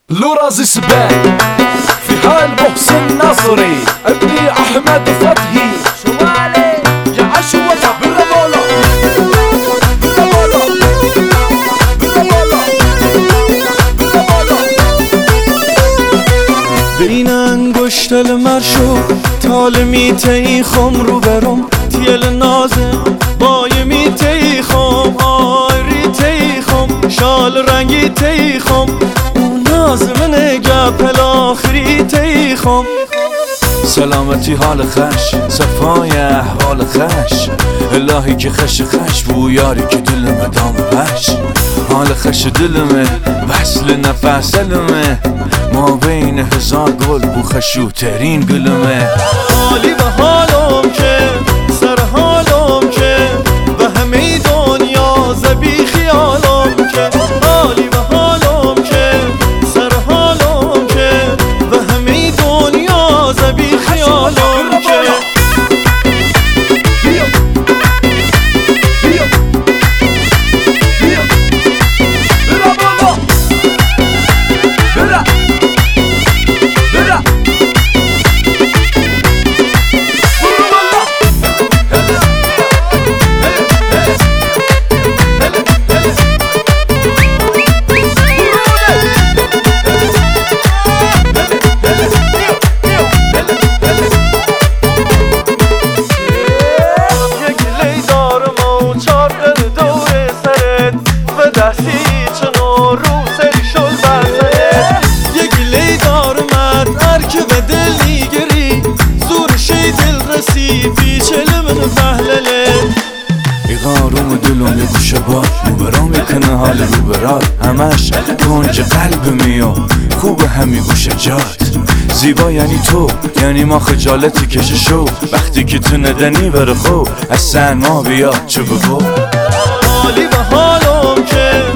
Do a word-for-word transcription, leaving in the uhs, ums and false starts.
لورازي سبان في حال محسن نصري ابني احمد فتحي شوالي جعش وجع بالرمالة بالرمالة بالرمالة بالرمالة بین انگشت المرشو تال میتی خم رو برم تیل نازه بای میتی خم آری تی خم شال رنگی تی خم اون نازمن گپل آخری تی خم سلامتی حال خش صفای احوال خش الهی که خش خش بو یاری که دلمه دام بش حال خش دلمه وصل نفس دلمه ما بین هزار گل بو خشوترین گلمه حالی به حالم که سر حالم که به همه دنیا زبی خیالم که حالی به حالم که سر حالم که به همه دنیا زبی خیالم که آروم دلم یه گوشه بار روبرا میکنه حال روبرات همش کنج قلب میو خوب همی گوشه جات زیبا یعنی تو یعنی ما خجالتی کشه شو وقتی که تو ندنی بره خوب از سن ما بیا چه بگو حالی به حالم که